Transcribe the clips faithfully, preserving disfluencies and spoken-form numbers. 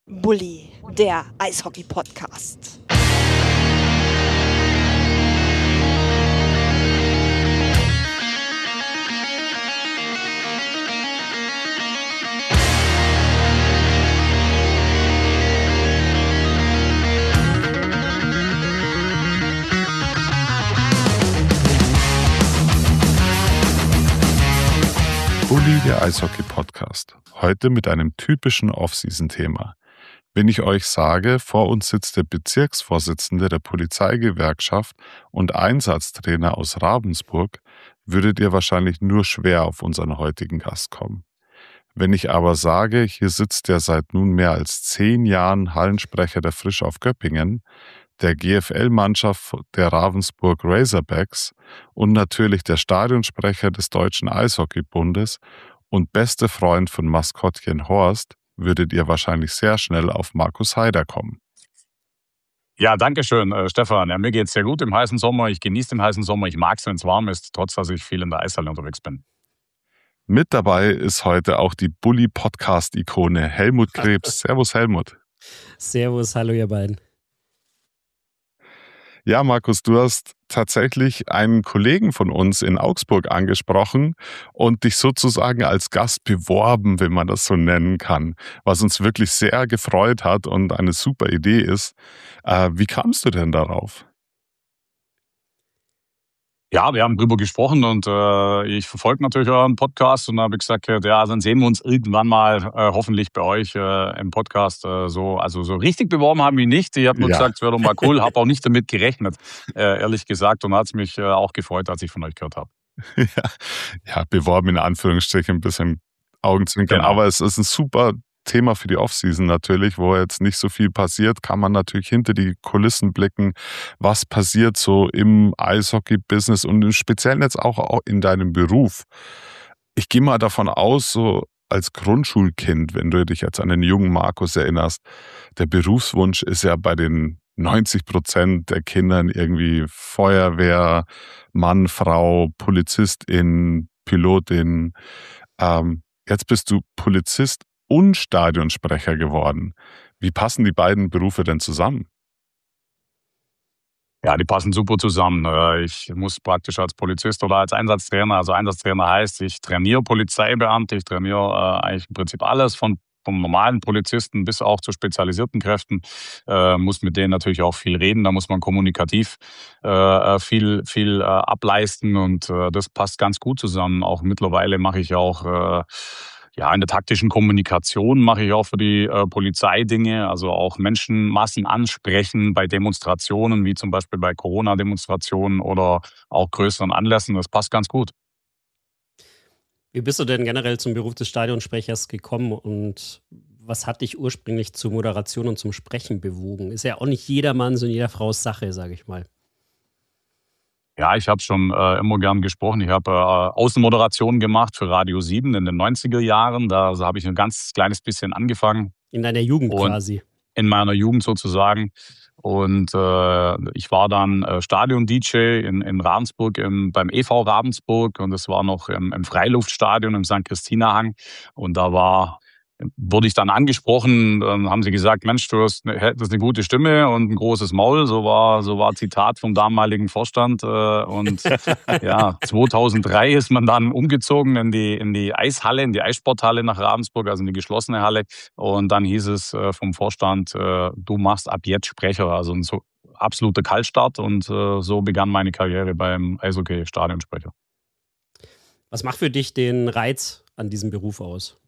Bully, der Eishockey-Podcast. Bully, der Eishockey-Podcast. Heute mit einem typischen Off-Season-Thema. Wenn ich euch sage, vor uns sitzt der Bezirksvorsitzende der Polizeigewerkschaft und Einsatztrainer aus Ravensburg, würdet ihr wahrscheinlich nur schwer auf unseren heutigen Gast kommen. Wenn ich aber sage, hier sitzt der seit nun mehr als zehn Jahren Hallensprecher der Frisch auf Göppingen, der G F L-Mannschaft der Ravensburg Razorbacks und natürlich der Stadionsprecher des Deutschen Eishockeybundes und beste Freund von Maskottchen Horst, würdet ihr wahrscheinlich sehr schnell auf Markus Heider kommen. Ja, danke schön, äh, Stefan. Ja, mir geht's sehr gut im heißen Sommer. Ich genieße den heißen Sommer. Ich mag es, wenn es warm ist, trotz dass ich viel in der Eishalle unterwegs bin. Mit dabei ist heute auch die Bully-Podcast-Ikone Helmut Krebs. Servus, Helmut. Servus, hallo ihr beiden. Ja, Markus, du hast tatsächlich einen Kollegen von uns in Augsburg angesprochen und dich sozusagen als Gast beworben, wenn man das so nennen kann, was uns wirklich sehr gefreut hat und eine super Idee ist. Äh, wie kamst du denn darauf? Ja, wir haben drüber gesprochen und äh, ich verfolge natürlich euren Podcast und da habe ich gesagt, ja, dann sehen wir uns irgendwann mal äh, hoffentlich bei euch äh, im Podcast. Äh, so, also so richtig beworben haben wir ihn nicht. Ich habe nur ja. gesagt, es wäre doch mal cool, habe auch nicht damit gerechnet, äh, ehrlich gesagt, und hat es mich äh, auch gefreut, als ich von euch gehört habe. ja. ja, beworben in Anführungsstrichen, ein bisschen Augenzwinkern, genau. Aber es ist ein super Thema für die Offseason natürlich, wo jetzt nicht so viel passiert, kann man natürlich hinter die Kulissen blicken, was passiert so im Eishockey-Business und im Speziellen jetzt auch in deinem Beruf. Ich gehe mal davon aus, so als Grundschulkind, wenn du dich jetzt an den jungen Markus erinnerst, der Berufswunsch ist ja bei den neunzig Prozent der Kindern irgendwie Feuerwehr, Mann, Frau, Polizistin, Pilotin. Ähm, jetzt bist du Polizist und Stadionsprecher geworden. Wie passen die beiden Berufe denn zusammen? Ja, die passen super zusammen. Ich muss praktisch als Polizist oder als Einsatztrainer, also Einsatztrainer heißt, ich trainiere Polizeibeamte, ich trainiere eigentlich im Prinzip alles von vom normalen Polizisten bis auch zu spezialisierten Kräften, äh, muss mit denen natürlich auch viel reden, da muss man kommunikativ äh, viel, viel äh, ableisten und äh, das passt ganz gut zusammen. Auch mittlerweile mache ich auch äh, Ja, in der taktischen Kommunikation mache ich auch für die äh, Polizei Dinge, also auch Menschenmassen ansprechen bei Demonstrationen, wie zum Beispiel bei Corona-Demonstrationen oder auch größeren Anlässen. Das passt ganz gut. Wie bist du denn generell zum Beruf des Stadionsprechers gekommen und was hat dich ursprünglich zur Moderation und zum Sprechen bewogen? Ist ja auch nicht jedermanns und jeder Frau's Sache, sage ich mal. Ja, ich habe schon äh, immer gern gesprochen. Ich habe äh, Außenmoderationen gemacht für Radio sieben in den neunziger Jahren. Da also habe ich ein ganz kleines bisschen angefangen. In deiner Jugend und quasi. In meiner Jugend sozusagen. Und äh, ich war dann äh, Stadion-D J in, in Ravensburg im, beim E V Ravensburg und das war noch im, im Freiluftstadion im Sankt Christina-Hang. Und da war... wurde ich dann angesprochen, dann haben sie gesagt, Mensch, du hast eine, hättest eine gute Stimme und ein großes Maul. So war, so war Zitat vom damaligen Vorstand. Und ja, zweitausenddrei ist man dann umgezogen in die, in die Eishalle, in die Eissporthalle nach Ravensburg, also in die geschlossene Halle. Und dann hieß es vom Vorstand, du machst ab jetzt Sprecher, also ein so absoluter Kaltstart. Und so begann meine Karriere beim Eishockey-Stadionsprecher. Was macht für dich den Reiz an diesem Beruf aus?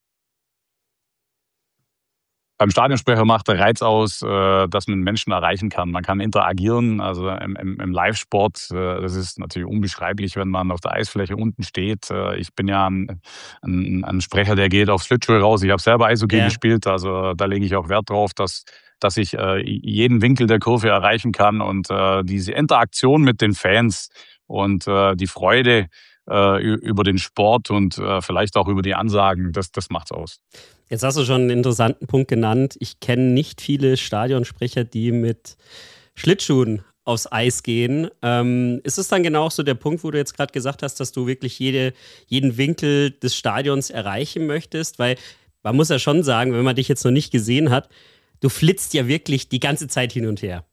Beim Stadionsprecher macht der Reiz aus, dass man Menschen erreichen kann. Man kann interagieren, also im, im, im Live-Sport. Das ist natürlich unbeschreiblich, wenn man auf der Eisfläche unten steht. Ich bin ja ein, ein, ein Sprecher, der geht auf Schlittschuhe raus. Ich habe selber Eishockey ja. gespielt, also da lege ich auch Wert drauf, dass, dass ich jeden Winkel der Kurve erreichen kann. Und diese Interaktion mit den Fans und die Freude über den Sport und vielleicht auch über die Ansagen, das, das macht's aus. Jetzt hast du schon einen interessanten Punkt genannt. Ich kenne nicht viele Stadionsprecher, die mit Schlittschuhen aufs Eis gehen. Ähm, ist es dann genau so der Punkt, wo du jetzt gerade gesagt hast, dass du wirklich jede, jeden Winkel des Stadions erreichen möchtest? Weil man muss ja schon sagen, wenn man dich jetzt noch nicht gesehen hat, du flitzt ja wirklich die ganze Zeit hin und her.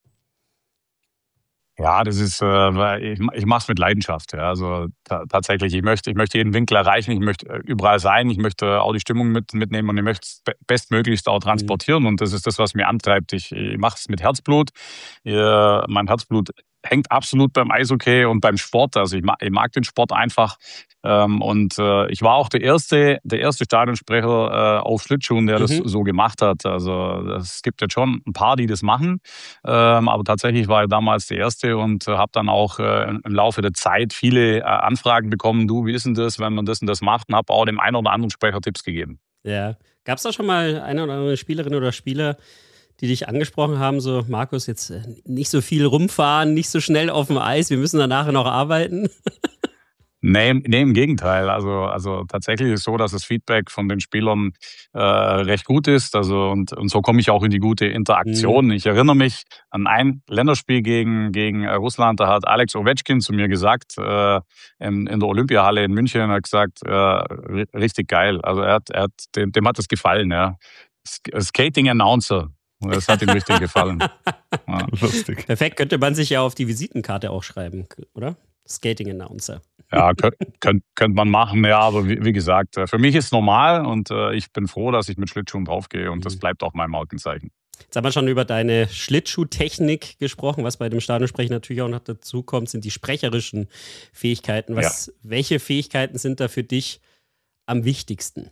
Ja, das ist, äh, ich, ich mache es mit Leidenschaft. Ja. Also ta- tatsächlich, ich möchte, ich möchte jeden Winkel erreichen, ich möchte äh, überall sein, ich möchte auch die Stimmung mit, mitnehmen und ich möchte es be- bestmöglichst auch transportieren. Und das ist das, was mir antreibt. Ich, ich mache es mit Herzblut. Äh, mein Herzblut hängt absolut beim Eishockey und beim Sport. Also ich mag, ich mag den Sport einfach. Ähm, und äh, ich war auch der erste, der erste Stadionsprecher äh, auf Schlittschuhen, der das Mhm. so gemacht hat. Also es gibt jetzt schon ein paar, die das machen. Ähm, aber tatsächlich war ich damals der Erste und äh, habe dann auch äh, im Laufe der Zeit viele äh, Anfragen bekommen. Du, wie ist denn das, wenn man das und das macht? Und habe auch dem einen oder anderen Sprecher Tipps gegeben. Ja. Gab es da schon mal eine oder andere Spielerin oder Spieler, die dich angesprochen haben, so Markus, jetzt äh, nicht so viel rumfahren, nicht so schnell auf dem Eis, wir müssen danach noch arbeiten? Nee, nee, im Gegenteil. Also, also tatsächlich ist es so, dass das Feedback von den Spielern äh, recht gut ist. Also und, und so komme ich auch in die gute Interaktion. Ich erinnere mich an ein Länderspiel gegen, gegen äh, Russland. Da hat Alex Ovechkin zu mir gesagt, äh, in, in der Olympiahalle in München, er hat gesagt, äh, ri- richtig geil. Also er hat, er hat, dem, dem hat es gefallen. Ja. Sk- Skating Announcer. Das hat ihm richtig gefallen. Ja. Lustig. Perfekt, könnte man sich ja auf die Visitenkarte auch schreiben, oder? Skating Announcer. Ja, könnte könnt, könnt man machen, ja, aber wie, wie gesagt, äh, für mich ist es normal und äh, ich bin froh, dass ich mit Schlittschuhen draufgehe und das Mhm. bleibt auch mein Markenzeichen. Jetzt haben wir schon über deine Schlittschuhtechnik gesprochen. Was bei dem Stadionsprechen natürlich auch noch dazu kommt, sind die sprecherischen Fähigkeiten. Was, Welche Fähigkeiten sind da für dich am wichtigsten?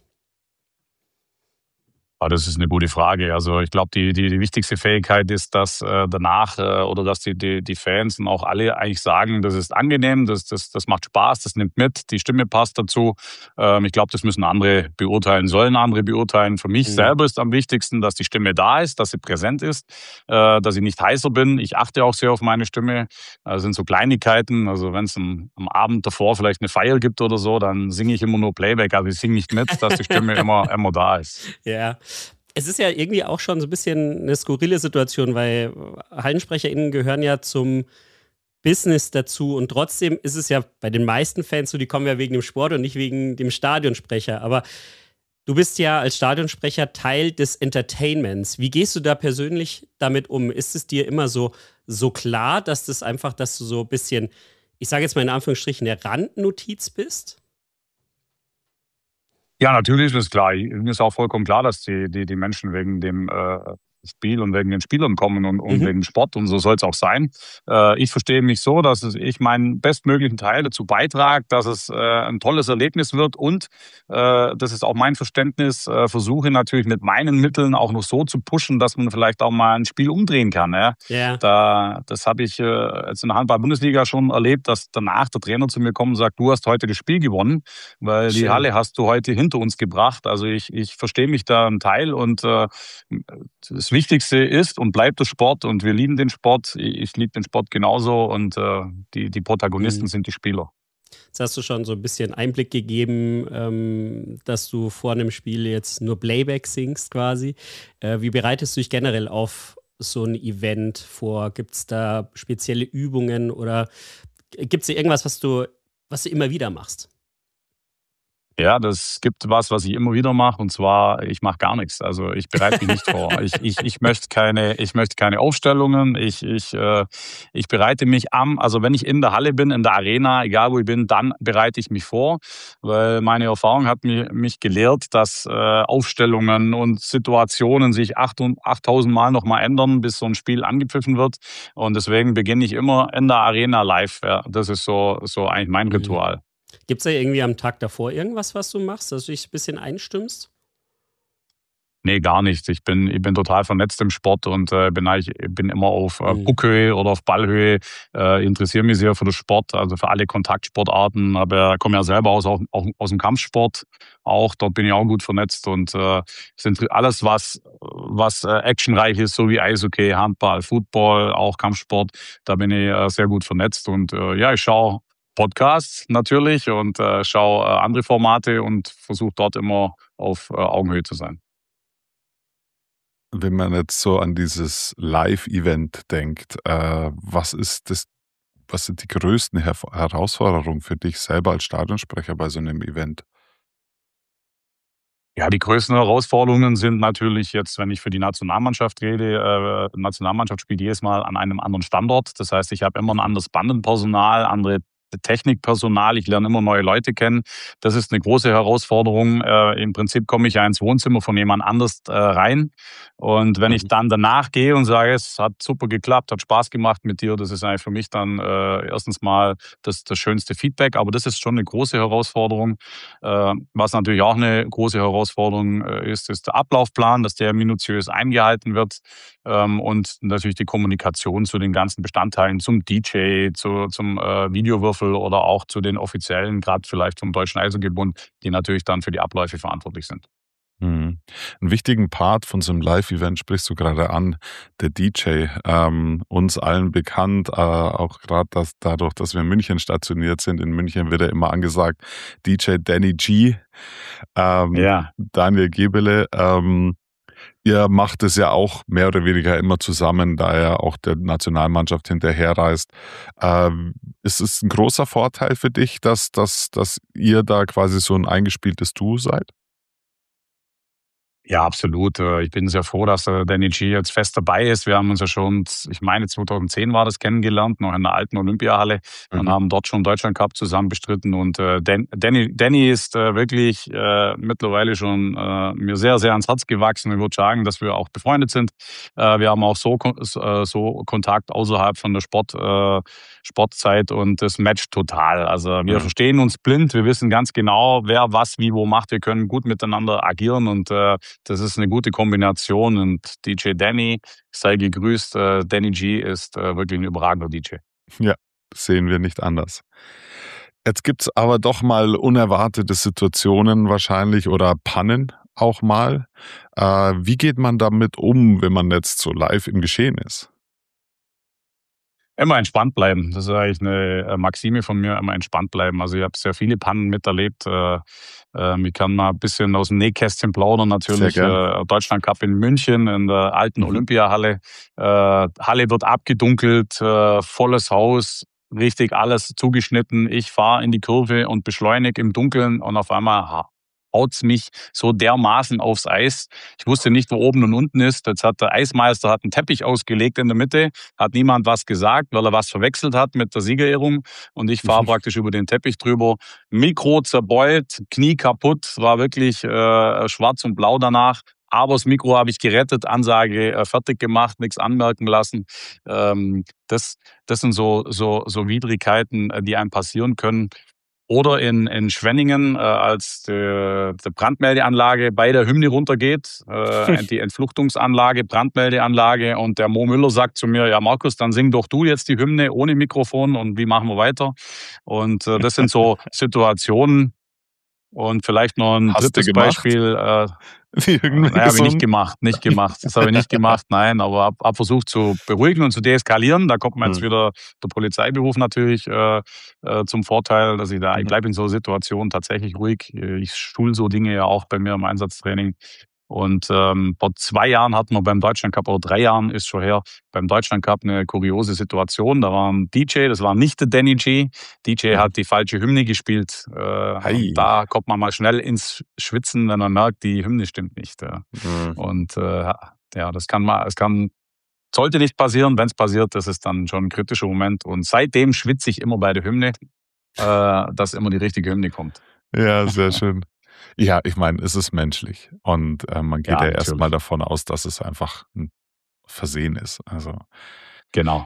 Ah, das ist eine gute Frage. Also ich glaube, die, die, die wichtigste Fähigkeit ist, dass äh, danach äh, oder dass die, die, die Fans und auch alle eigentlich sagen, das ist angenehm, das, das, das macht Spaß, das nimmt mit, die Stimme passt dazu. Ähm, ich glaube, das müssen andere beurteilen, sollen andere beurteilen. Für mich Mhm. selber ist am wichtigsten, dass die Stimme da ist, dass sie präsent ist, äh, dass ich nicht heißer bin. Ich achte auch sehr auf meine Stimme. Das sind so Kleinigkeiten. Also wenn es am, am Abend davor vielleicht eine Feier gibt oder so, dann singe ich immer nur Playback. Also ich singe nicht mit, dass die Stimme immer, immer da ist. Ja. Es ist ja irgendwie auch schon so ein bisschen eine skurrile Situation, weil HallensprecherInnen gehören ja zum Business dazu und trotzdem ist es ja bei den meisten Fans so, die kommen ja wegen dem Sport und nicht wegen dem Stadionsprecher. Aber du bist ja als Stadionsprecher Teil des Entertainments. Wie gehst du da persönlich damit um? Ist es dir immer so, so klar, dass das einfach, dass du so ein bisschen, ich sage jetzt mal in Anführungsstrichen, der Randnotiz bist? Ja, natürlich ist es klar. Mir ist auch vollkommen klar, dass die, die, die Menschen wegen dem äh, Spiel und wegen den Spielern kommen und, und Mhm. wegen Sport und so soll es auch sein. Äh, ich verstehe mich so, dass es, ich meinen bestmöglichen Teil dazu beitrage, dass es äh, ein tolles Erlebnis wird und äh, das ist auch mein Verständnis, äh, versuche natürlich mit meinen Mitteln auch noch so zu pushen, dass man vielleicht auch mal ein Spiel umdrehen kann. Ja? Ja. Da, das habe ich äh, jetzt in der Handball-Bundesliga schon erlebt, dass danach der Trainer zu mir kommt und sagt, du hast heute das Spiel gewonnen, weil die Schön. Halle hast du heute hinter uns gebracht. Also ich, ich verstehe mich da ein Teil und äh, das Wichtigste ist und bleibt der Sport und wir lieben den Sport. Ich liebe den Sport genauso und äh, die, die Protagonisten Mhm. sind die Spieler. Jetzt hast du schon so ein bisschen Einblick gegeben, ähm, dass du vor einem Spiel jetzt nur Playback singst quasi. Äh, wie bereitest du dich generell auf so ein Event vor? Gibt es da spezielle Übungen oder gibt es irgendwas, was du, was du immer wieder machst? Ja, das gibt was, was ich immer wieder mache, und zwar, ich mache gar nichts. Also ich bereite mich nicht vor. Ich, ich, ich möchte keine, ich möchte keine Aufstellungen. Ich, ich, äh, ich bereite mich am, also wenn ich in der Halle bin, in der Arena, egal wo ich bin, dann bereite ich mich vor, weil meine Erfahrung hat mich, mich gelehrt, dass äh, Aufstellungen und Situationen sich achttausend Mal nochmal ändern, bis so ein Spiel angepfiffen wird. Und deswegen beginne ich immer in der Arena live. Ja, das ist so, so eigentlich mein Mhm. Ritual. Gibt es da irgendwie am Tag davor irgendwas, was du machst, dass du dich ein bisschen einstimmst? Nee, gar nicht. Ich bin, ich bin total vernetzt im Sport und äh, bin, eigentlich, bin immer auf äh, Mhm. Puckhöhe oder auf Ballhöhe. Äh, interessiere mich sehr für den Sport, also für alle Kontaktsportarten. Aber komme ja selber aus, auch, auch aus dem Kampfsport. Auch dort bin ich auch gut vernetzt und äh, sind alles, was, was äh, actionreich ist, so wie Eishockey, Handball, Football, auch Kampfsport, da bin ich äh, sehr gut vernetzt. Und äh, ja, ich schaue Podcasts natürlich und äh, schaue äh, andere Formate und versuche dort immer auf äh, Augenhöhe zu sein. Wenn man jetzt so an dieses Live-Event denkt, äh, was ist das, was sind die größten Her Herausforderungen für dich selber als Stadionsprecher bei so einem Event? Ja, die größten Herausforderungen sind natürlich jetzt, wenn ich für die Nationalmannschaft rede, äh, Nationalmannschaft spielt jedes Mal an einem anderen Standort. Das heißt, ich habe immer ein anderes Bandenpersonal, andere Technikpersonal, ich lerne immer neue Leute kennen. Das ist eine große Herausforderung. Äh, im Prinzip komme ich ja ins Wohnzimmer von jemand anders äh, rein. Und wenn ich dann danach gehe und sage, es hat super geklappt, hat Spaß gemacht mit dir, das ist eigentlich für mich dann äh, erstens mal das, das schönste Feedback. Aber das ist schon eine große Herausforderung. Äh, was natürlich auch eine große Herausforderung äh, ist, ist der Ablaufplan, dass der minutiös eingehalten wird. Ähm, und natürlich die Kommunikation zu den ganzen Bestandteilen, zum D J, zu, zum äh, Videowürfel oder auch zu den Offiziellen, gerade vielleicht vom Deutschen Eishockeybund, die natürlich dann für die Abläufe verantwortlich sind. Mhm. Einen wichtigen Part von so einem Live-Event sprichst du gerade an, der D J. Ähm, uns allen bekannt, äh, auch gerade dass, dadurch, dass wir in München stationiert sind. In München wird er immer angesagt, D J Danny G, ähm, Ja. Daniel Gebele. Ähm, ihr macht es ja auch mehr oder weniger immer zusammen, da er auch der Nationalmannschaft hinterherreist. Ähm, ist es ein großer Vorteil für dich, dass, dass, dass ihr da quasi so ein eingespieltes Duo seid? Ja, absolut. Äh, Ich bin sehr froh, dass äh, Danny G jetzt fest dabei ist. Wir haben uns ja schon, ich meine zweitausendzehn war das kennengelernt, noch in der alten Olympiahalle und Mhm. haben dort schon Deutschland Cup zusammen bestritten. Und äh, Dan, Danny, Danny ist äh, wirklich äh, mittlerweile schon äh, mir sehr, sehr ans Herz gewachsen. Ich würde sagen, dass wir auch befreundet sind. Äh, wir haben auch so, kon- äh, so Kontakt außerhalb von der Sport, äh, Sportzeit und das matcht total. Also wir Mhm. verstehen uns blind. Wir wissen ganz genau, wer was wie wo macht. Wir können gut miteinander agieren und äh, das ist eine gute Kombination und D J Danny, sei gegrüßt. Äh, Danny G ist äh, wirklich ein überragender D J. Ja, sehen wir nicht anders. Jetzt gibt's aber doch mal unerwartete Situationen wahrscheinlich oder Pannen auch mal. Äh, wie geht man damit um, wenn man jetzt so live im Geschehen ist? Immer entspannt bleiben. Das ist eigentlich eine äh, Maxime von mir, immer entspannt bleiben. Also ich habe sehr viele Pannen miterlebt. Äh, ähm, ich kann mal ein bisschen aus dem Nähkästchen plaudern. Natürlich Sehr gern. äh, Deutschland Cup in München in der alten Mhm. Olympiahalle. Äh, Halle wird abgedunkelt, äh, volles Haus, richtig alles zugeschnitten. Ich fahre in die Kurve und beschleunige im Dunkeln und auf einmal ha- haut's mich so dermaßen aufs Eis. Ich wusste nicht, wo oben und unten ist. Jetzt hat der Eismeister hat einen Teppich ausgelegt in der Mitte, hat niemand was gesagt, weil er was verwechselt hat mit der Siegerehrung. Und ich fahre praktisch über den Teppich drüber. Mikro zerbeult, Knie kaputt, war wirklich äh, schwarz und blau danach. Aber das Mikro habe ich gerettet, Ansage äh, fertig gemacht, nichts anmerken lassen. Ähm, das, das sind so, so, so Widrigkeiten, äh, die einem passieren können. Oder in, in Schwenningen, äh, als die, die Brandmeldeanlage bei der Hymne runtergeht, äh, die Entfluchtungsanlage, Brandmeldeanlage und der Mo Müller sagt zu mir, ja Markus, dann sing doch du jetzt die Hymne ohne Mikrofon und wie machen wir weiter? Und äh, das sind so Situationen. Und vielleicht noch ein Hast du drittes gemacht? Beispiel. Äh, Die irgendwie naja, habe ich so nicht ein- gemacht, nicht gemacht. Das habe ich nicht gemacht, nein, aber habe hab versucht zu beruhigen und zu deeskalieren. Da kommt mir jetzt Mhm. wieder der Polizeiberuf natürlich äh, äh, zum Vorteil, dass ich da, ich Mhm. bleibe in so Situationen tatsächlich ruhig. Ich schule so Dinge ja auch bei mir im Einsatztraining. Und ähm, vor zwei Jahren hatten wir beim Deutschland Cup, oder drei Jahren ist schon her, beim Deutschland Cup eine kuriose Situation. Da war ein D J, das war nicht der Danny G. D J Mhm. hat die falsche Hymne gespielt. Äh, Ei. und da kommt man mal schnell ins Schwitzen, wenn man merkt, die Hymne stimmt nicht. Ja. Mhm. Und äh, ja, das kann mal, es kann, sollte nicht passieren. Wenn es passiert, das ist dann schon ein kritischer Moment. Und seitdem schwitze ich immer bei der Hymne, äh, dass immer die richtige Hymne kommt. Ja, sehr schön. Ja, ich meine, es ist menschlich und äh, man geht Ja, ja, erstmal natürlich. davon aus, dass es einfach ein Versehen ist. Also Genau.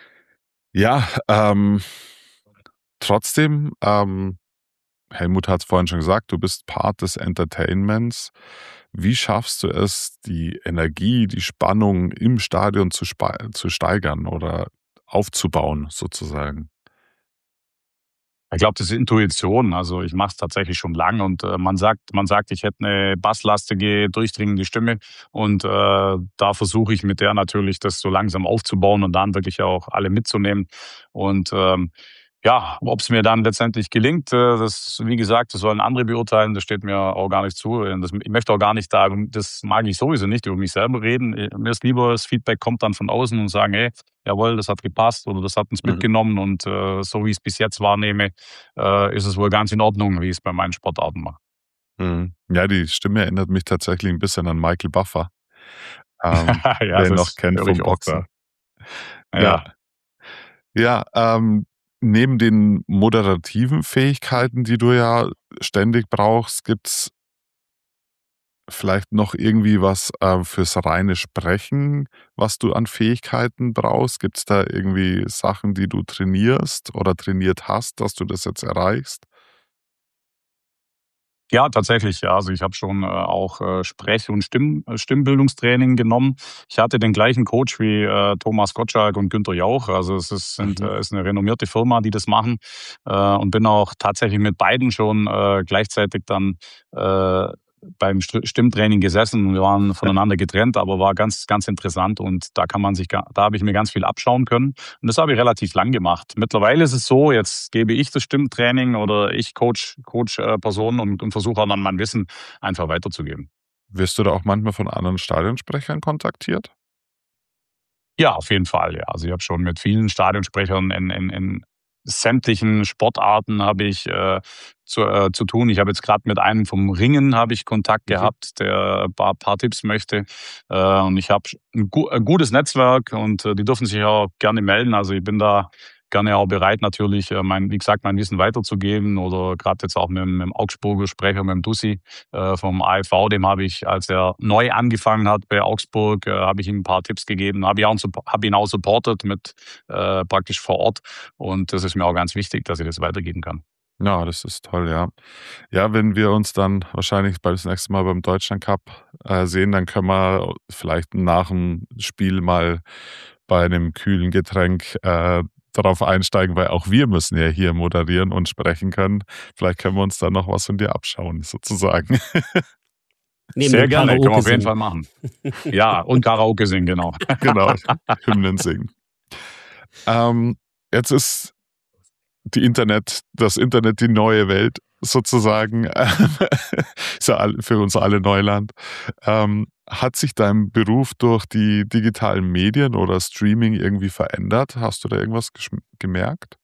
ja, ähm, trotzdem, ähm, Helmut hat es vorhin schon gesagt, du bist Part des Entertainments. Wie schaffst du es, die Energie, die Spannung im Stadion zu, spe- zu steigern oder aufzubauen, sozusagen? Ich glaube, das ist Intuition. Also ich mache es tatsächlich schon lange und äh, man sagt, man sagt, ich hätte eine basslastige, durchdringende Stimme und äh, da versuche ich mit der natürlich das so langsam aufzubauen und dann wirklich auch alle mitzunehmen. Und ähm, ja, ob es mir dann letztendlich gelingt, äh, das, wie gesagt, das sollen andere beurteilen, das steht mir auch gar nicht zu. Das, ich möchte auch gar nicht da, das mag ich sowieso nicht, über mich selber reden. Mir ist lieber, das Feedback kommt dann von außen und sagen, hey, jawohl, das hat gepasst oder das hat uns Mhm. mitgenommen und äh, so wie ich es bis jetzt wahrnehme, äh, ist es wohl ganz in Ordnung, wie ich es bei meinen Sportarten mache. Mhm. Ja, die Stimme erinnert mich tatsächlich ein bisschen an Michael Buffer, ähm, Ja, wer ihn noch das kennt höre vom ich oft, Boxen. ja. Ja, Ja. ja, ähm, neben den moderativen Fähigkeiten, die du ja ständig brauchst, gibt's vielleicht noch irgendwie was, äh, fürs reine Sprechen, was du an Fähigkeiten brauchst? Gibt's da irgendwie Sachen, die du trainierst oder trainiert hast, dass du das jetzt erreichst? Ja, tatsächlich, ja. Also ich habe schon äh, auch äh, Sprech- und Stimm äh, Stimmbildungstraining genommen. Ich hatte den gleichen Coach wie äh, Thomas Gottschalk und Günther Jauch. Also es ist, sind, Mhm. äh, ist eine renommierte Firma, die das machen. Äh, und bin auch tatsächlich mit beiden schon äh, gleichzeitig dann äh, beim St- Stimmtraining gesessen. Wir waren voneinander getrennt, aber war ganz, ganz interessant. Und da kann man sich, ga- da habe ich mir ganz viel abschauen können. Und das habe ich relativ lang gemacht. Mittlerweile ist es so, jetzt gebe ich das Stimmtraining oder ich coach, coach äh, Personen und, und versuche auch dann mein Wissen einfach weiterzugeben. Wirst du da auch manchmal von anderen Stadionsprechern kontaktiert? Ja, auf jeden Fall, ja. Also ich habe schon mit vielen Stadionsprechern in, in, in sämtlichen Sportarten habe ich äh, zu, äh, zu tun. Ich habe jetzt gerade mit einem vom Ringen habe ich Kontakt Mhm. gehabt, der ein paar, paar Tipps möchte. Äh, und ich habe ein, gu ein gutes Netzwerk und äh, die dürfen sich auch gerne melden. Also ich bin da gerne auch bereit, natürlich, äh, mein, wie gesagt, mein Wissen weiterzugeben. Oder gerade jetzt auch mit, dem- mit dem Augsburger Sprecher, mit dem Dussi äh, vom A F V, dem habe ich, als er neu angefangen hat bei Augsburg, äh, habe ich ihm ein paar Tipps gegeben, habe ich auch, hab ihn auch supportet mit äh, praktisch vor Ort. Und das ist mir auch ganz wichtig, dass ich das weitergeben kann. Ja, das ist toll, ja. Ja, wenn wir uns dann wahrscheinlich bald das nächste Mal beim Deutschlandcup äh, sehen, dann können wir vielleicht nach dem Spiel mal bei einem kühlen Getränk äh, darauf einsteigen, weil auch wir müssen ja hier moderieren und sprechen können. Vielleicht können wir uns dann noch was von dir abschauen, sozusagen. Neben Sehr dem gerne, können wir Karaoke auf jeden singen. Fall machen. Ja, und Karaoke singen, genau. Genau, Hymnen singen. Ähm, jetzt ist die Internet, das Internet die neue Welt sozusagen. Ist ja all- für uns alle Neuland. Ähm, hat sich dein Beruf durch die digitalen Medien oder Streaming irgendwie verändert? Hast du da irgendwas gesch- gemerkt?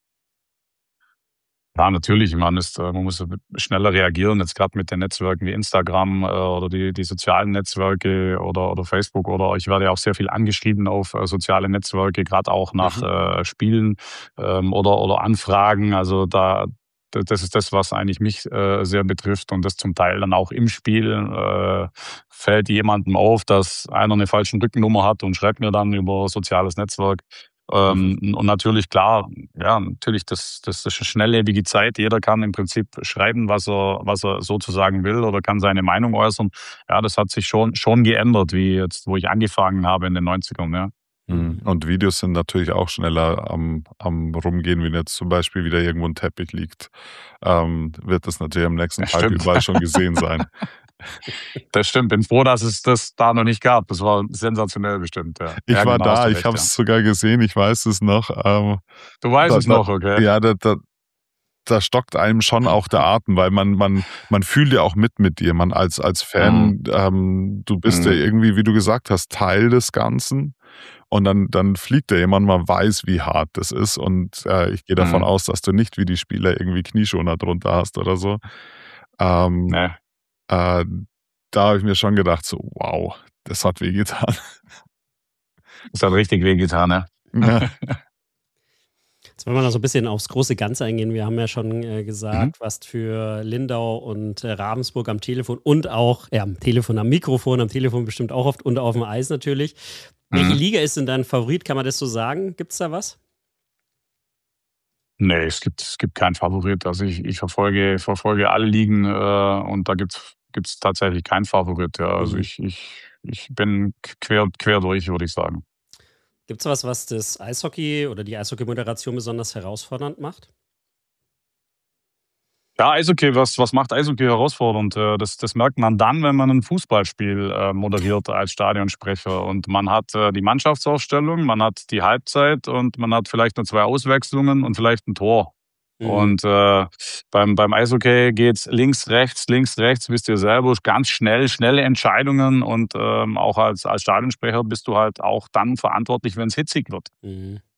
Ja, natürlich, man ist, äh, man muss schneller reagieren, jetzt gerade mit den Netzwerken wie Instagram äh, oder die, die sozialen Netzwerke oder, oder Facebook oder ich werde ja auch sehr viel angeschrieben auf äh, soziale Netzwerke, gerade auch nach Mhm. äh, Spielen ähm, oder, oder Anfragen. Also da, da- das ist das, was eigentlich mich äh, sehr betrifft und das zum Teil dann auch im Spiel äh, fällt jemandem auf, dass einer eine falsche Rückennummer hat und schreibt mir dann über soziales Netzwerk. Mhm. Ähm, und natürlich, klar, ja, natürlich, das, das ist eine schnelllebige Zeit. Jeder kann im Prinzip schreiben, was er, was er sozusagen will oder kann seine Meinung äußern. Ja, das hat sich schon, schon geändert, wie jetzt, wo ich angefangen habe in den neunzigern, ja. Mhm. Und Videos sind natürlich auch schneller am, am Rumgehen, wenn jetzt zum Beispiel wieder irgendwo ein Teppich liegt, ähm, wird das natürlich am nächsten Ja, Tag stimmt. überall schon gesehen sein. Das stimmt. Bin froh, dass es das da noch nicht gab. Das war sensationell bestimmt, ja. Ich Ja, war genau, hast da, du ich recht, habe ja. es sogar gesehen, ich weiß es noch. Ähm, Du weißt da, es da, noch, okay? ja, da, da, da stockt einem schon auch der Atem, weil man, man, man fühlt ja auch mit mit dir. Man als, als Mhm. Fan, ähm, du bist ja Mhm. irgendwie, wie du gesagt hast, Teil des Ganzen. Und dann, dann fliegt da jemand, man weiß, wie hart das ist. Und äh, ich gehe davon Mhm. aus, dass du nicht wie die Spieler irgendwie Knieschoner drunter hast oder so. Ähm, Nee. äh, da habe ich mir schon gedacht, so, wow, das hat wehgetan. Das hat richtig wehgetan, ne? Ja. Jetzt wollen wir noch so ein bisschen aufs große Ganze eingehen. Wir haben ja schon äh, Mhm. gesagt, was für Lindau und äh, Ravensburg am Telefon und auch, ja, am Telefon, am Mikrofon, am Telefon bestimmt auch oft und auf dem Eis natürlich. Welche Mhm. Liga ist denn dein Favorit? Kann man das so sagen? Gibt es da was? Nee, es gibt, es gibt keinen Favorit. Also ich, ich verfolge, verfolge alle Ligen äh, und da gibt's gibt's tatsächlich keinen Favorit. Ja. Also Mhm. ich, ich, ich bin quer, quer durch, würde ich sagen. Gibt es was, was das Eishockey oder die Eishockey-Moderation besonders herausfordernd macht? Ja, Eishockey, was, was macht Eishockey herausfordernd? Äh, Das, das merkt man dann, wenn man ein Fußballspiel äh, moderiert als Stadionsprecher. Und man hat äh, die Mannschaftsaufstellung, man hat die Halbzeit und man hat vielleicht nur zwei Auswechslungen und vielleicht ein Tor. Mhm. Und äh, beim, beim Eishockey geht's links, rechts, links, rechts, wisst ihr selber, ganz schnell, schnelle Entscheidungen. Und ähm, auch als, als Stadionsprecher bist du halt auch dann verantwortlich, wenn es hitzig wird. Mhm.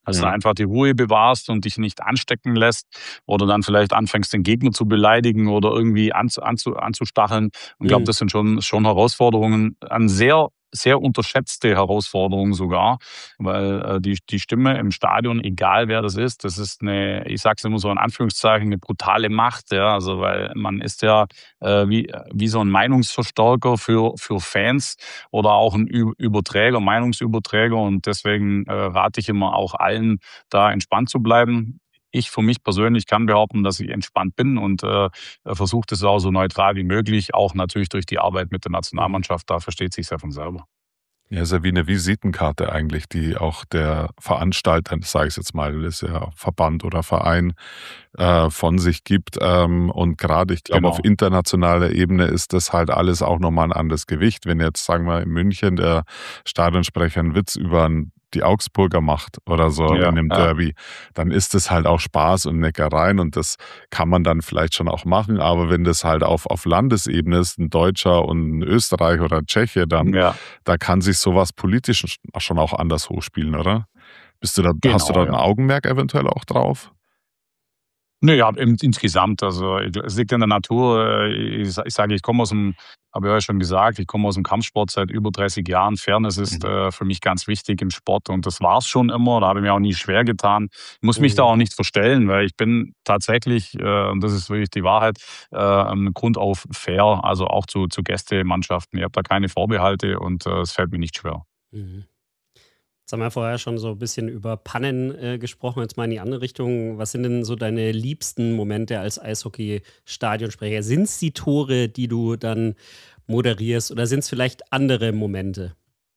Dass Mhm. du einfach die Ruhe bewahrst und dich nicht anstecken lässt oder dann vielleicht anfängst, den Gegner zu beleidigen oder irgendwie anzu, anzu, anzustacheln. Und ich glaube, Mhm. das sind schon, schon Herausforderungen, an sehr, sehr unterschätzte Herausforderungen sogar, weil äh, die, die Stimme im Stadion, egal wer das ist, das ist eine, ich sage es immer so in Anführungszeichen, eine brutale Macht. Ja? Also weil man ist ja äh, wie, wie so ein Meinungsverstärker für, für Fans oder auch ein Ü- Überträger, Meinungsüberträger. Und deswegen äh, rate ich immer auch allen, da entspannt zu bleiben. Ich für mich persönlich kann behaupten, dass ich entspannt bin und äh, versuche das auch so neutral wie möglich, auch natürlich durch die Arbeit mit der Nationalmannschaft, da versteht sich ja von selber. Ja, ist ja wie eine Visitenkarte eigentlich, die auch der Veranstalter, sage ich jetzt mal, das ist ja Verband oder Verein, äh, von sich gibt. Ähm, und gerade, ich glaube, Genau. auf internationaler Ebene ist das halt alles auch nochmal ein anderes Gewicht. Wenn jetzt, sagen wir, in München der Stadionsprecher einen Witz über ein die Augsburger macht oder so Ja, in dem ja. Derby, dann ist das halt auch Spaß und Neckereien und das kann man dann vielleicht schon auch machen, aber wenn das halt auf, auf Landesebene ist, ein Deutscher und ein Österreicher oder ein Tscheche, dann Ja, da kann sich sowas politisch schon auch anders hochspielen, oder? Bist du da, hast du genau, da ein ja. Augenmerk eventuell auch drauf? Nö, ja, im, insgesamt, also es liegt in der Natur. Ich, ich sage, ich komme aus dem, habe ich ja schon gesagt, ich komme aus dem Kampfsport seit über dreißig Jahren. Fairness ist Mhm. äh, für mich ganz wichtig im Sport und das war es schon immer. Da habe ich mir auch nie schwer getan. Ich muss mich Mhm. da auch nicht verstellen, weil ich bin tatsächlich, äh, und das ist wirklich die Wahrheit, äh, ähm, grundauf fair, also auch zu, zu Gästemannschaften. Ich habe da keine Vorbehalte und äh, es fällt mir nicht schwer. Mhm. Jetzt haben wir vorher schon so ein bisschen über Pannen äh, gesprochen, jetzt mal in die andere Richtung. Was sind denn so deine liebsten Momente als Eishockey-Stadionsprecher? Sind es die Tore, die du dann moderierst oder sind es vielleicht andere Momente?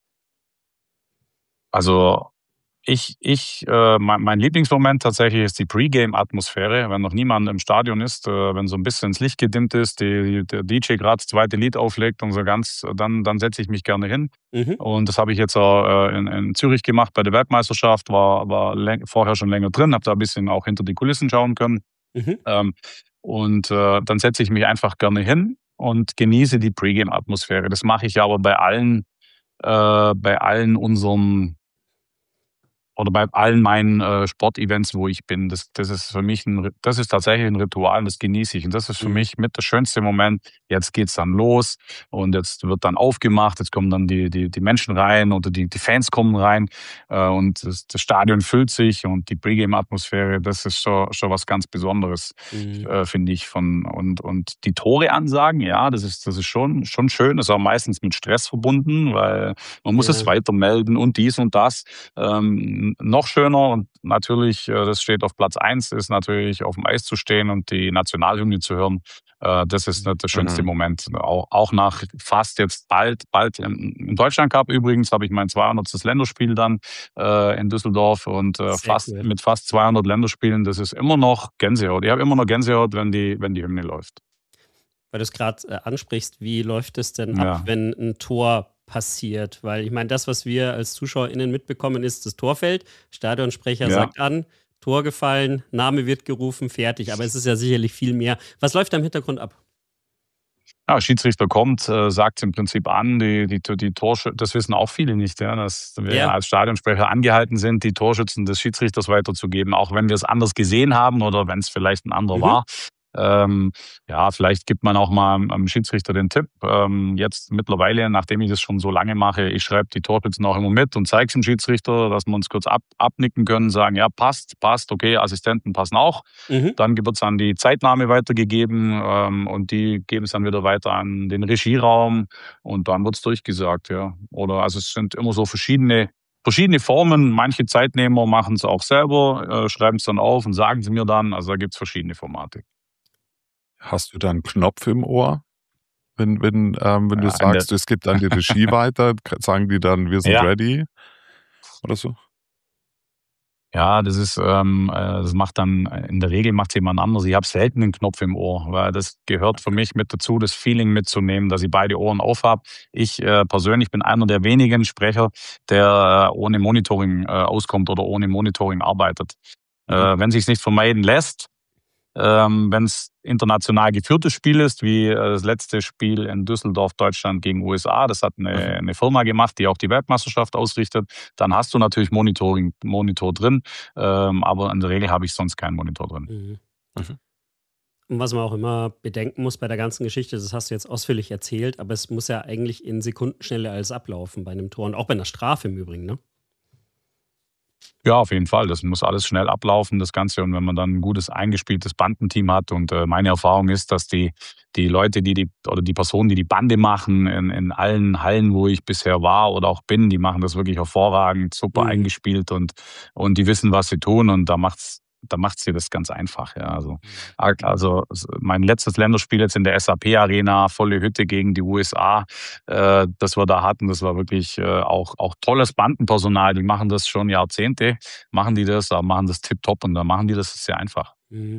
Also Ich, ich, äh, mein, mein Lieblingsmoment tatsächlich ist die Pre-Game-Atmosphäre, wenn noch niemand im Stadion ist, äh, wenn so ein bisschen das Licht gedimmt ist, die, der D J gerade das zweite Lied auflegt und so ganz, dann, dann setze ich mich gerne hin. Mhm. Und das habe ich jetzt auch äh, in, in Zürich gemacht bei der Weltmeisterschaft, war, war läng- vorher schon länger drin, habe da ein bisschen auch hinter die Kulissen schauen können. Mhm. Ähm, und äh, dann setze ich mich einfach gerne hin und genieße die Pre-Game-Atmosphäre. Das mache ich aber bei allen, äh, bei allen unseren oder bei allen meinen äh, Sportevents, wo ich bin. Das, das ist für mich ein, das ist tatsächlich ein Ritual und das genieße ich. Und das ist für Mhm. mich mit der schönste Moment. Jetzt geht's dann los und jetzt wird dann aufgemacht, jetzt kommen dann die, die, die Menschen rein oder die, die Fans kommen rein äh, und das, das Stadion füllt sich und die Pre-Game-Atmosphäre, das ist schon, schon was ganz Besonderes, Mhm. äh, finde ich. Von, und, und die Tore ansagen, ja, das ist, das ist schon, schon schön. Das ist auch meistens mit Stress verbunden, weil man muss Ja. es weitermelden und dies und das. Ähm, noch schöner und natürlich, äh, das steht auf Platz eins, ist natürlich auf dem Eis zu stehen und die Nationalhymne zu hören. Äh, das ist der schönste Mhm. Moment. Auch, auch nach fast jetzt bald, bald im, im Deutschland Cup übrigens habe ich mein zweihundertstes Länderspiel dann äh, in Düsseldorf und äh, Sehr fast cool. mit fast zweihundert Länderspielen. Das ist immer noch Gänsehaut. Ich habe immer noch Gänsehaut, wenn die, wenn die Hymne läuft. Weil du es gerade äh, ansprichst, wie läuft es denn ab, Ja. wenn ein Tor passiert? Weil ich meine, das, was wir als ZuschauerInnen mitbekommen, ist das Torfeld. Stadionsprecher Ja. sagt an, Tor gefallen, Name wird gerufen, fertig. Aber es ist ja sicherlich viel mehr. Was läuft da im Hintergrund ab? Ja, Schiedsrichter kommt, äh, sagt im Prinzip an, die, die, die Torschützen, das wissen auch viele nicht, ja, dass wir Ja. als Stadionsprecher angehalten sind, die Torschützen des Schiedsrichters weiterzugeben, auch wenn wir es anders gesehen haben oder wenn es vielleicht ein anderer Mhm. war. Ähm, ja, vielleicht gibt man auch mal am Schiedsrichter den Tipp. Ähm, jetzt mittlerweile, nachdem ich das schon so lange mache, ich schreibe die Torschützen auch immer mit und zeige es dem Schiedsrichter, dass wir uns kurz ab, abnicken können, sagen, ja, passt, passt, okay, Assistenten passen auch. Mhm. Dann wird es an die Zeitnahme weitergegeben ähm, und die geben es dann wieder weiter an den Regieraum und dann wird es durchgesagt, ja. Oder also es sind immer so verschiedene Verschiedene Formen. Manche Zeitnehmer machen es auch selber, äh, schreiben es dann auf und sagen sie mir dann. Also da gibt es verschiedene Formate. Hast du da einen Knopf im Ohr? Wenn, wenn, ähm, wenn du Ja, sagst, es gibt an die Regie weiter, sagen die dann, wir sind Ja. ready? Oder so? Ja, das ist, ähm, äh, das macht dann, in der Regel macht jemand anders. Ich habe selten einen Knopf im Ohr, weil das gehört für mich mit dazu, das Feeling mitzunehmen, dass ich beide Ohren auf habe. Ich äh, persönlich bin einer der wenigen Sprecher, der äh, ohne Monitoring äh, auskommt oder ohne Monitoring arbeitet. Mhm. Äh, wenn sich's nicht vermeiden lässt, Ähm, Wenn es international geführtes Spiel ist, wie äh, das letzte Spiel in Düsseldorf, Deutschland gegen U S A, das hat eine, Mhm. eine Firma gemacht, die auch die Weltmeisterschaft ausrichtet, dann hast du natürlich Monitoring, Monitor drin, ähm, aber in der Regel habe ich sonst keinen Monitor drin. Mhm. Mhm. Und was man auch immer bedenken muss bei der ganzen Geschichte, das hast du jetzt ausführlich erzählt, aber es muss ja eigentlich in Sekundenschnelle alles ablaufen bei einem Tor und auch bei einer Strafe im Übrigen, ne? Ja, auf jeden Fall. Das muss alles schnell ablaufen, das Ganze. Und wenn man dann ein gutes eingespieltes Bandenteam hat und äh, meine Erfahrung ist, dass die, die Leute, die die oder die Personen, die die Bande machen, in, in allen Hallen, wo ich bisher war oder auch bin, die machen das wirklich hervorragend, super Mhm. eingespielt und, und die wissen, was sie tun. Und da macht's da macht's dir das ganz einfach. Ja. Also, also mein letztes Länderspiel jetzt in der S A P Arena, volle Hütte gegen die U S A, äh, das wir da hatten, das war wirklich äh, auch, auch tolles Bandenpersonal. Die machen das schon Jahrzehnte, machen die das, aber machen das tipptopp und dann machen die das sehr einfach. Mhm.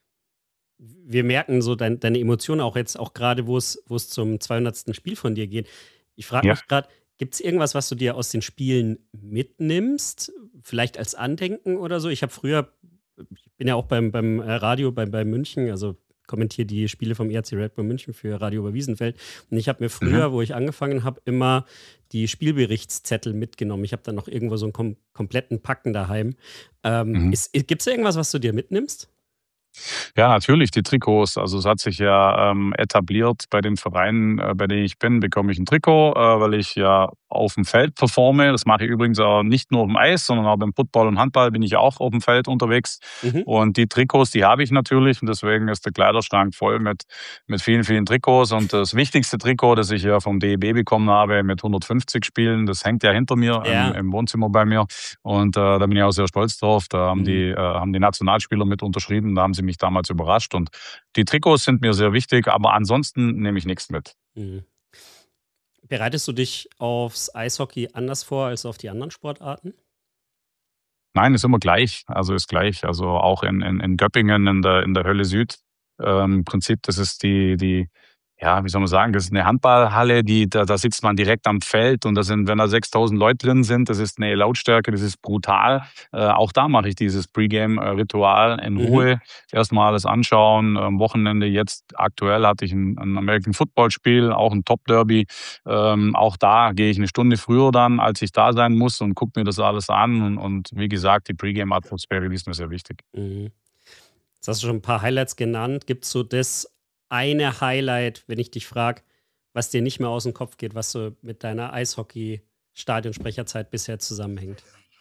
Wir merken so dein, deine Emotionen auch jetzt, auch gerade, wo es wo es zum zweihundertsten Spiel von dir geht. Ich frage Ja. mich gerade, gibt es irgendwas, was du dir aus den Spielen mitnimmst? Vielleicht als Andenken oder so? Ich habe früher, ich bin ja auch beim, beim äh, Radio bei, bei München, also kommentiere die Spiele vom E R C Red Bull München für Radio Oberwiesenfeld. Und ich habe mir früher, wo ich angefangen habe, immer die Spielberichtszettel mitgenommen. Ich habe dann noch irgendwo so einen kom kompletten Packen daheim. Ähm, Mhm. Gibt es irgendwas, was du dir mitnimmst? Ja, natürlich, die Trikots. Also es hat sich ja ähm, etabliert bei den Vereinen, äh, bei denen ich bin, bekomme ich ein Trikot, äh, weil ich ja auf dem Feld performe. Das mache ich übrigens auch nicht nur auf dem Eis, sondern auch beim Football und Handball bin ich auch auf dem Feld unterwegs. Mhm. Und die Trikots, die habe ich natürlich und deswegen ist der Kleiderschrank voll mit, mit vielen, vielen Trikots. Und das wichtigste Trikot, das ich ja vom D E B bekommen habe mit hundertfünfzig Spielen, das hängt ja hinter mir Ja. im, im Wohnzimmer bei mir. Und äh, da bin ich auch sehr stolz drauf. Da haben, Mhm. die, äh, haben die Nationalspieler mit unterschrieben, da haben sie mich damals überrascht. Und die Trikots sind mir sehr wichtig, aber ansonsten nehme ich nichts mit. Mhm. Bereitest du dich aufs Eishockey anders vor als auf die anderen Sportarten? Nein, ist immer gleich. Also ist gleich. Also auch in, in, in Göppingen, in der, in der Hölle Süd. Ähm, Im Prinzip, das ist die, die, ja, wie soll man sagen, das ist eine Handballhalle, die, da, da sitzt man direkt am Feld und da sind, wenn da sechstausend Leute drin sind, das ist eine Lautstärke, das ist brutal. Äh, auch da mache ich dieses Pre-Game-Ritual in Mhm. Ruhe. Erstmal alles anschauen. Am Wochenende jetzt aktuell hatte ich ein, ein American Football-Spiel, auch ein Top-Derby. Ähm, auch da gehe ich eine Stunde früher dann, als ich da sein muss und gucke mir das alles an. Und, und wie gesagt, die Pre-Game-Atmosphäre, die ist mir sehr wichtig. Mhm. Jetzt hast du schon ein paar Highlights genannt. Gibt es so das eine Highlight, wenn ich dich frage, was dir nicht mehr aus dem Kopf geht, was so mit deiner Eishockey-Stadionsprecherzeit bisher zusammenhängt?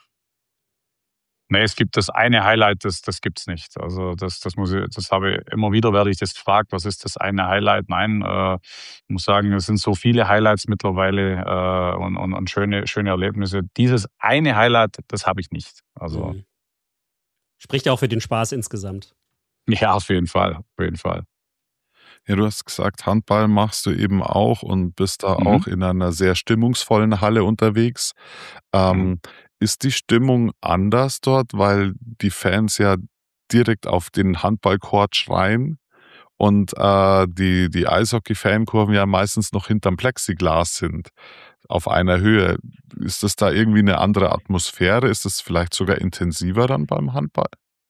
Nee, es gibt das eine Highlight, das, das gibt's nicht. Also das, das muss ich, das habe ich immer wieder, werde ich das gefragt, was ist das eine Highlight? Nein, äh, ich muss sagen, es sind so viele Highlights mittlerweile äh, und, und, und schöne, schöne Erlebnisse. Dieses eine Highlight, das habe ich nicht. Also Mhm. Spricht ja auch für den Spaß insgesamt. ja, auf jeden Fall, auf jeden Fall. Ja, du hast gesagt, Handball machst du eben auch und bist da Mhm. auch in einer sehr stimmungsvollen Halle unterwegs. Ähm, Mhm. Ist die Stimmung anders dort, weil die Fans ja direkt auf den Handballcourt schreien und äh, die, die Eishockey-Fankurven ja meistens noch hinterm Plexiglas sind, auf einer Höhe. Ist das da irgendwie eine andere Atmosphäre? Ist es vielleicht sogar intensiver dann beim Handball?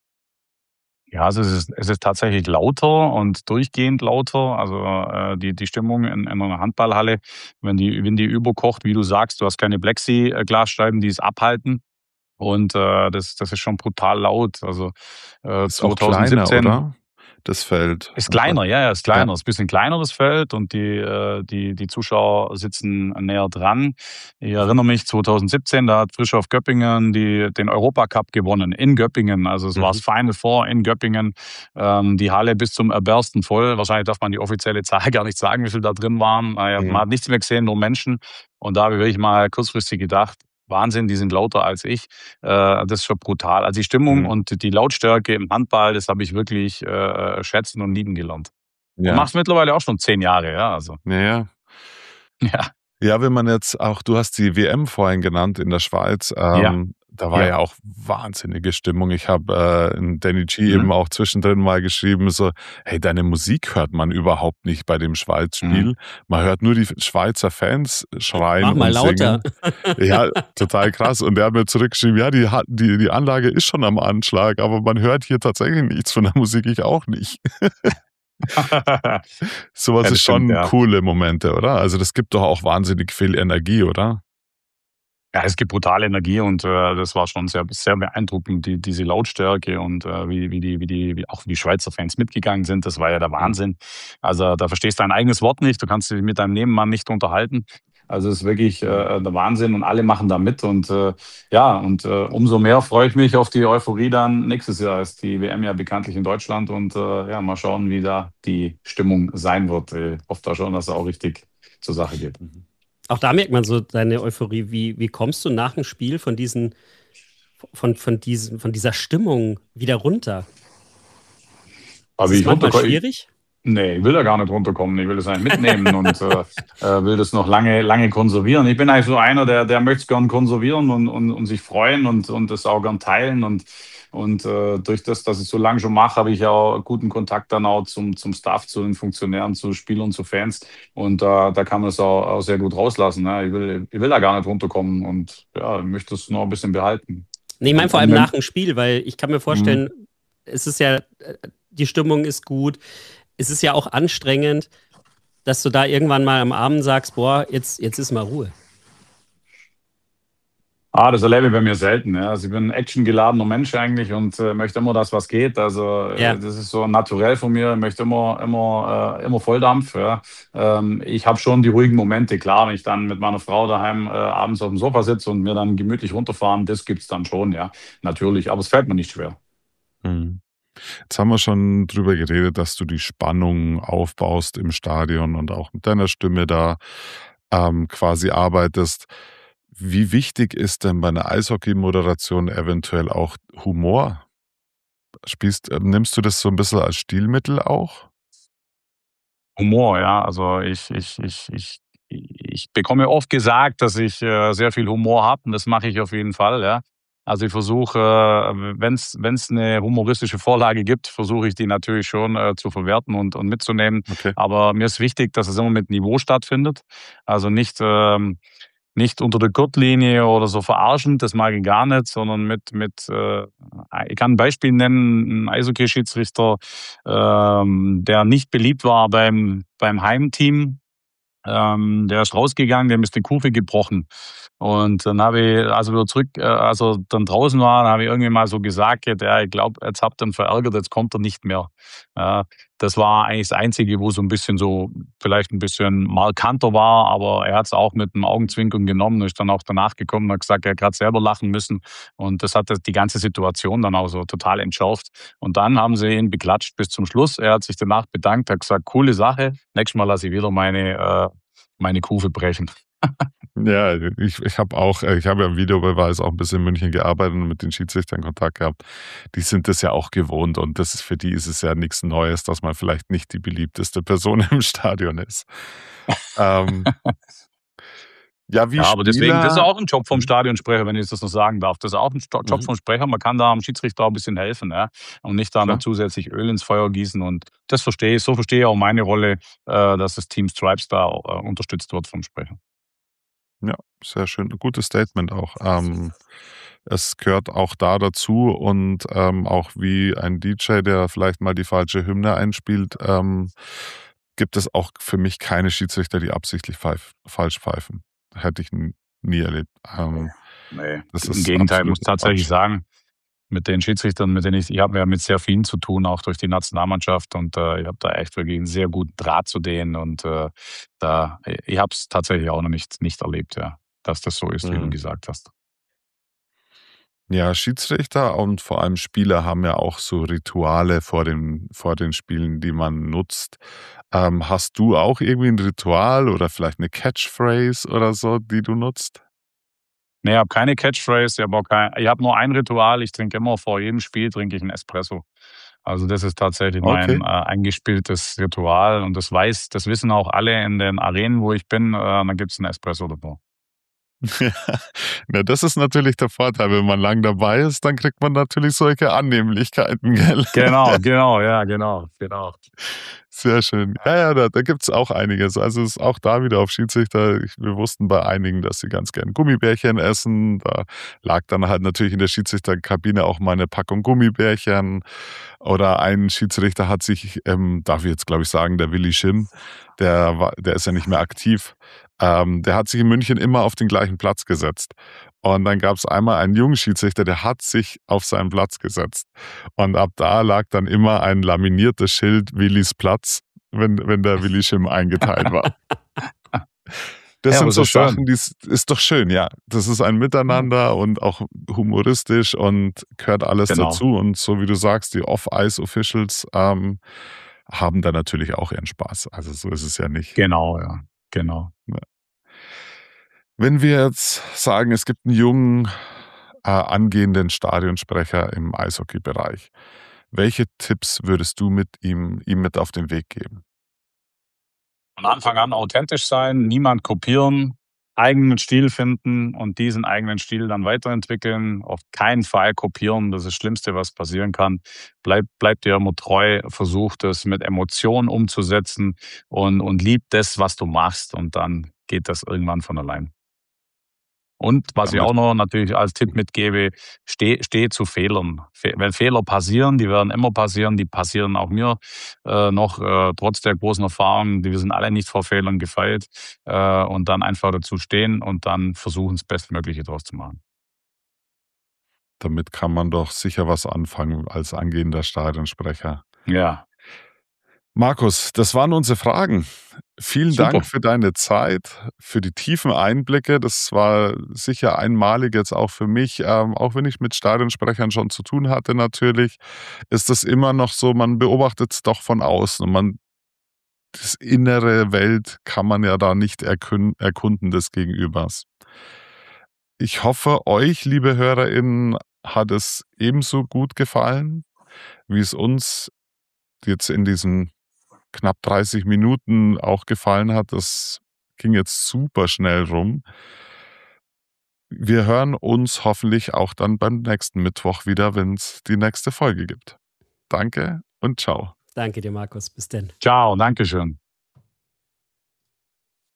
Ja, also es ist, es ist tatsächlich lauter und durchgehend lauter. Also äh, die, die Stimmung in, in einer Handballhalle, wenn die, wenn die überkocht, wie du sagst, du hast keine Plexiglasscheiben, die es abhalten. Und äh, das, das ist schon brutal laut. Also äh, Ist auch kleiner, zweitausendsiebzehn oder? Das Feld. ist kleiner, ja, ja, ist kleiner. Ja. Ist ein bisschen kleineres Feld und die, äh, die, die Zuschauer sitzen näher dran. Ich erinnere mich, zweitausendsiebzehn, da hat Frischhoff Göppingen die, den Europacup gewonnen in Göppingen. Also es Mhm. war das Final Four in Göppingen. Ähm, die Halle bis zum Erbersten voll. Wahrscheinlich darf man die offizielle Zahl gar nicht sagen, wie viel da drin waren. Naja, Mhm. man hat nichts mehr gesehen, nur Menschen. Und da habe ich wirklich mal kurzfristig gedacht, Wahnsinn, die sind lauter als ich. Äh, das ist schon brutal. Also die Stimmung Mhm. und die Lautstärke im Handball, das habe ich wirklich äh, schätzen und lieben gelernt. Und Ja. mach's mittlerweile auch schon zehn Jahre, ja. Also, Naja. ja. Ja, wenn man jetzt auch, du hast die W M vorhin genannt in der Schweiz, ähm, Ja. da war ja. ja auch wahnsinnige Stimmung. Ich habe äh, in Danny G mhm. eben auch zwischendrin mal geschrieben, so, hey, deine Musik hört man überhaupt nicht bei dem Schweiz-Spiel. Mhm. Man hört nur die Schweizer Fans schreien Mach mal und lauter. singen. Ja, total krass. Und der hat mir zurückgeschrieben, ja, die, die, die Anlage ist schon am Anschlag, aber man hört hier tatsächlich nichts von der Musik, ich auch nicht. Sowas ja, ist schon stimmt, ja. coole Momente, oder? Also das gibt doch auch wahnsinnig viel Energie, oder? Ja, es gibt brutale Energie und äh, das war schon sehr, sehr beeindruckend, die, diese Lautstärke und äh, wie, wie, die, wie, die, wie auch wie die Schweizer Fans mitgegangen sind. Das war ja der Wahnsinn. Also da verstehst du dein eigenes Wort nicht, du kannst dich mit deinem Nebenmann nicht unterhalten. Also es ist wirklich äh, der Wahnsinn und alle machen da mit. Und äh, ja, und äh, umso mehr freue ich mich auf die Euphorie dann nächstes Jahr. Ist die W M ja bekanntlich in Deutschland und äh, ja, mal schauen, wie da die Stimmung sein wird. Ich hoffe da schon, dass es auch richtig zur Sache geht. Auch da merkt man so deine Euphorie. Wie, wie kommst du nach dem Spiel von, diesen, von, von, diesen, von dieser Stimmung wieder runter? Aber ist ich das manchmal schwierig? Nee, ich will da gar nicht runterkommen. Ich will das eigentlich mitnehmen und äh, will das noch lange, lange konservieren. Ich bin eigentlich so einer, der, der möchte es gern konservieren und, und, und sich freuen und, und das auch gern teilen. Und, und äh, durch das, dass ich so lange schon mache, habe ich ja auch guten Kontakt dann auch zum, zum Staff, zu den Funktionären, zu Spielern, zu Fans. Und äh, da kann man es auch, auch sehr gut rauslassen. Ne? Ich, will, ich will da gar nicht runterkommen und ja, ich möchte es noch ein bisschen behalten. Nee, ich meine vor allem nach dem Spiel, weil ich kann mir vorstellen, mhm. es ist ja, die Stimmung ist gut. Es ist ja auch anstrengend, dass du da irgendwann mal am Abend sagst, boah, jetzt, jetzt ist mal Ruhe. Ah, das erlebe ich bei mir selten. Ja. Also ich bin ein actiongeladener Mensch eigentlich und äh, möchte immer, dass was geht. Also ja. äh, das ist so naturell von mir. Ich möchte immer, immer, äh, immer Volldampf. Ja. Ähm, ich habe schon die ruhigen Momente. Klar, wenn ich dann mit meiner Frau daheim äh, abends auf dem Sofa sitze und mir dann gemütlich runterfahren, das gibt's dann schon, ja, natürlich. Aber es fällt mir nicht schwer. Mhm. Jetzt haben wir schon drüber geredet, dass du die Spannung aufbaust im Stadion und auch mit deiner Stimme da ähm, quasi arbeitest. Wie wichtig ist denn bei einer Eishockey-Moderation eventuell auch Humor? Spielst, äh, nimmst du das so ein bisschen als Stilmittel auch? Humor, ja. Also ich, ich, ich, ich, ich bekomme oft gesagt, dass ich äh, sehr viel Humor habe und das mache ich auf jeden Fall, ja. Also ich versuche, wenn es wenn es eine humoristische Vorlage gibt, versuche ich die natürlich schon äh, zu verwerten und, und mitzunehmen. Okay. Aber mir ist wichtig, dass es immer mit Niveau stattfindet. Also nicht, ähm, nicht unter der Gürtellinie oder so verarschend, das mag ich gar nicht, sondern mit, mit äh, ich kann ein Beispiel nennen, ein Eishockey-Schiedsrichter, ähm, der nicht beliebt war beim, beim Heimteam. Ähm, der ist rausgegangen, dem ist die Kurve gebrochen. Und dann habe ich, also wieder zurück, äh, also dann draußen war, dann habe ich irgendwie mal so gesagt, ja, ich glaube, jetzt habt ihr ihn verärgert, jetzt kommt er nicht mehr. Ja, das war eigentlich das Einzige, wo so ein bisschen so, vielleicht ein bisschen markanter war, aber er hat es auch mit einem Augenzwinkern genommen, ist dann auch danach gekommen und hat gesagt, er hat gerade selber lachen müssen. Und das hat die ganze Situation dann auch so total entschärft. Und dann haben sie ihn beklatscht bis zum Schluss. Er hat sich danach bedankt, hat gesagt, coole Sache, nächstes Mal lasse ich wieder meine, äh, meine Kurve brechen. Ja, ich, ich habe auch, ich habe ja im Videobeweis auch ein bisschen in München gearbeitet und mit den Schiedsrichtern Kontakt gehabt. Die sind das ja auch gewohnt und das ist, für die ist es ja nichts Neues, dass man vielleicht nicht die beliebteste Person im Stadion ist. ähm, ja, wie ja, aber Spieler, deswegen, das ist auch ein Job vom Stadionsprecher, wenn ich das noch sagen darf. Das ist auch ein Job vom Sprecher. Man kann da am Schiedsrichter auch ein bisschen helfen, ja? Und nicht da noch zusätzlich Öl ins Feuer gießen. Und das verstehe ich. So verstehe ich auch meine Rolle, äh, dass das Team Stripes da äh, unterstützt wird vom Sprecher. Ja, sehr schön. Gutes Statement auch. Ähm, es gehört auch da dazu und ähm, auch wie ein D J, der vielleicht mal die falsche Hymne einspielt, ähm, gibt es auch für mich keine Schiedsrichter, die absichtlich pfeif falsch pfeifen. Hätte ich n- nie erlebt. Ähm, Nee, das im ist Gegenteil, absolut muss tatsächlich Quatsch. sagen, mit den Schiedsrichtern, mit denen ich, ich habe ja mit sehr vielen zu tun, auch durch die Nationalmannschaft und äh, ich habe da echt wirklich einen sehr guten Draht zu denen und äh, da, ich habe es tatsächlich auch noch nicht, nicht erlebt, ja, dass das so ist, wie du Mhm. gesagt hast. Ja, Schiedsrichter und vor allem Spieler haben ja auch so Rituale vor den, vor den Spielen, die man nutzt. Ähm, hast du auch irgendwie ein Ritual oder vielleicht eine Catchphrase oder so, die du nutzt? Nee, ich habe keine Catchphrase, ich habe auch kein, ich habe nur ein Ritual, ich trinke immer vor jedem Spiel trinke ich einen Espresso. Also das ist tatsächlich Okay. mein äh, eingespieltes Ritual und das weiß, das wissen auch alle in den Arenen, wo ich bin, äh, dann gibt es einen Espresso davor. Ja, na, das ist natürlich der Vorteil. Wenn man lang dabei ist, dann kriegt man natürlich solche Annehmlichkeiten, gell? Genau, genau, ja, genau, genau. Sehr schön. Ja, ja, da, da gibt es auch einiges. Also es ist auch da wieder auf Schiedsrichter. Ich, wir wussten bei einigen, dass sie ganz gern Gummibärchen essen. Da lag dann halt natürlich in der Schiedsrichterkabine auch mal eine Packung Gummibärchen. Oder ein Schiedsrichter hat sich, ähm, darf ich jetzt glaube ich sagen, der Willi Schimm, der, war, der ist ja nicht mehr aktiv, ähm, der hat sich in München immer auf den gleichen Platz gesetzt. Und dann gab es einmal einen jungen Schiedsrichter, der hat sich auf seinen Platz gesetzt. Und ab da lag dann immer ein laminiertes Schild Willis Platz, wenn, wenn der Willi Schimm eingeteilt war. Das Ja, sind aber so so schön. Sachen, die ist, ist doch schön, ja. Das ist ein Miteinander und auch humoristisch und gehört alles Genau. dazu. Und so wie du sagst, die Off-Ice-Officials ähm, haben da natürlich auch ihren Spaß. Also so ist es ja nicht. Genau, ja, genau. Wenn wir jetzt sagen, es gibt einen jungen, äh, angehenden Stadionsprecher im Eishockey-Bereich, welche Tipps würdest du mit ihm, ihm mit auf den Weg geben? Von Anfang an authentisch sein, niemand kopieren, eigenen Stil finden und diesen eigenen Stil dann weiterentwickeln. Auf keinen Fall kopieren, das ist das Schlimmste, was passieren kann. Bleib, bleib dir immer treu, versuch das mit Emotionen umzusetzen und, und lieb das, was du machst, und dann geht das irgendwann von allein. Und was ich Damit- auch noch natürlich als Tipp mitgebe, steh, steh zu Fehlern. Fe wenn Fehler passieren, die werden immer passieren, die passieren auch mir äh, noch, äh, trotz der großen Erfahrung, die wir sind alle nicht vor Fehlern gefeit, äh, und dann einfach dazu stehen und dann versuchen, das Bestmögliche draus zu machen. Damit kann man doch sicher was anfangen als angehender Stadionsprecher. Ja, Markus, das waren unsere Fragen. Vielen Super. Dank für deine Zeit, für die tiefen Einblicke. Das war sicher einmalig jetzt auch für mich. Ähm, auch wenn ich mit Stadionsprechern schon zu tun hatte natürlich, ist das immer noch so, man beobachtet es doch von außen. Und man, das innere Welt kann man ja da nicht erkun erkunden des Gegenübers. Ich hoffe, euch, liebe HörerInnen, hat es ebenso gut gefallen, wie es uns jetzt in diesen knapp dreißig Minuten auch gefallen hat. Das ging jetzt super schnell rum. Wir hören uns hoffentlich auch dann beim nächsten Mittwoch wieder, wenn es die nächste Folge gibt. Danke und ciao. Danke dir, Markus. Bis denn. ciao, Dankeschön.